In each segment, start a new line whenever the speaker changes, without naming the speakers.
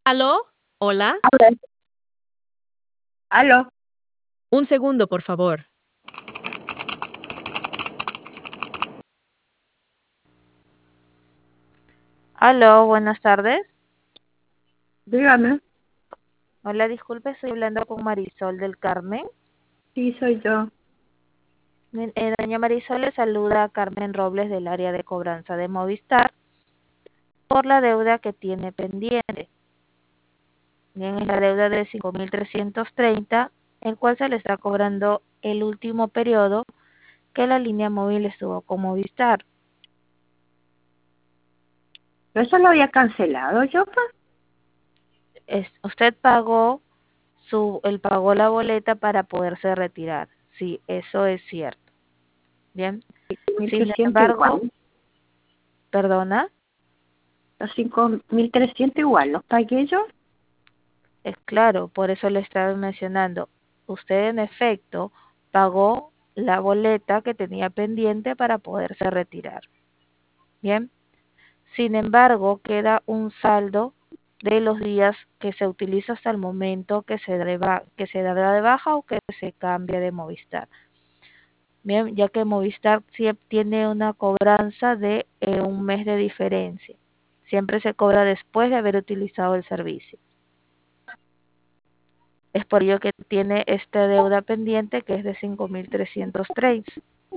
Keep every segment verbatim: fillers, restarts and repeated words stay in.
¿Aló? ¿Hola?
Habla. Aló.
Un segundo, por favor.
Aló, buenas tardes.
Dígame.
Hola, disculpe, estoy hablando con Marisol del Carmen.
Sí, soy yo.
Bien, eh, doña Marisol le saluda a Carmen Robles del área de cobranza de Movistar por la deuda que tiene pendiente. Bien, es la deuda de cinco mil trescientos treinta, el cual se le está cobrando el último periodo que la línea móvil estuvo con Movistar.
¿Eso lo había cancelado yo, pa?
Es, usted pagó su, él pagó la boleta para poderse retirar. Sí, eso es cierto. Bien.
mil
Sin
trescientos
embargo,
igual.
perdona.
Los cinco mil trescientos igual, ¿los pagué yo?
Es claro, por eso le estaba mencionando. Usted en efecto pagó la boleta que tenía pendiente para poderse retirar. Bien. Sin embargo, queda un saldo de los días que se utiliza hasta el momento que se, deba, que se dará de baja o que se cambie de Movistar. Bien, ya que Movistar siempre tiene una cobranza de eh, un mes de diferencia. Siempre se cobra después de haber utilizado el servicio. Es por ello que tiene esta deuda pendiente que es de cinco mil trescientos treinta.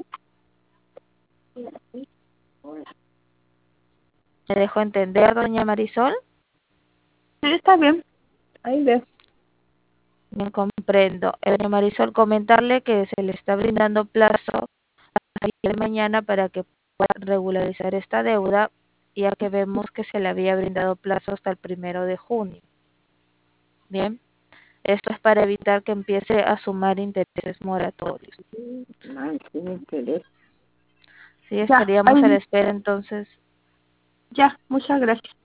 ¿Me dejó entender, doña Marisol?
Sí, está bien. Ahí veo.
Me comprendo. Eh, doña Marisol, comentarle que se le está brindando plazo hasta el día de mañana para que pueda regularizar esta deuda, ya que vemos que se le había brindado plazo hasta el primero de junio. Bien, esto es para evitar que empiece a sumar intereses moratorios.
Ay, sí me interesa.
Sí,
Ya,
estaríamos a la
ahí,
espera entonces.
ya, muchas gracias.